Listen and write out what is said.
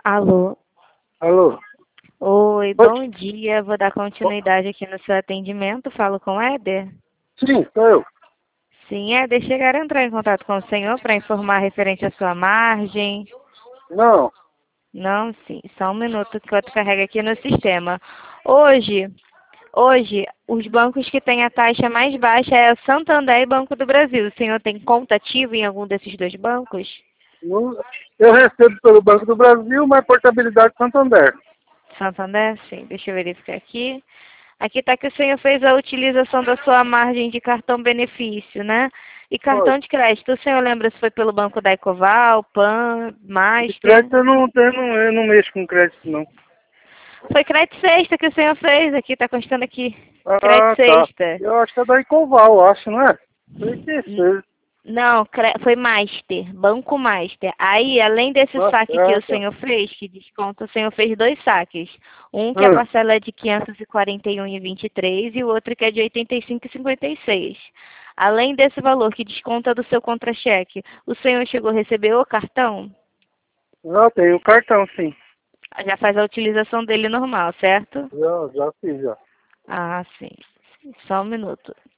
Alô? Alô? Oi, Oi? bom dia. Vou dar continuidade aqui no seu atendimento. Falo com o Éder? Sim, sou eu. Sim, Éder, chegaram a entrar em contato com o senhor para informar referente à sua margem? Não. Não, sim. Só um minuto que eu carrego aqui no sistema. Hoje, os bancos que têm a taxa mais baixa é o Santander e Banco do Brasil. O senhor tem conta ativa em algum desses dois bancos? Não- Eu recebo pelo Banco do Brasil, mas portabilidade Santander. Santander? Sim. Deixa eu verificar aqui. Aqui está que o senhor fez a utilização da sua margem de cartão benefício, né? E Oi. cartão de crédito, o senhor lembra se foi pelo Banco da Ecoval, PAN, De Master? crédito eu não tenho, eu não mexo com crédito, não. Foi crédito sexta que o senhor fez, aqui, está constando aqui. Crédito Ah, tá. sexta. Eu acho que é da Ecoval, acho, não é? Foi que N- fez. Não, foi Master, Banco Master. Aí, além desse saque que Ah, o tá. senhor fez, que desconta, o senhor fez dois saques. Um que a Hum. parcela é de 541,23 e o outro que é de 85,56. Além desse valor que desconta do seu contra-cheque, o senhor chegou a receber o cartão? Eu tenho cartão, sim. Já faz a utilização dele normal, certo? Já fiz, já. Ah, sim. Só um minuto.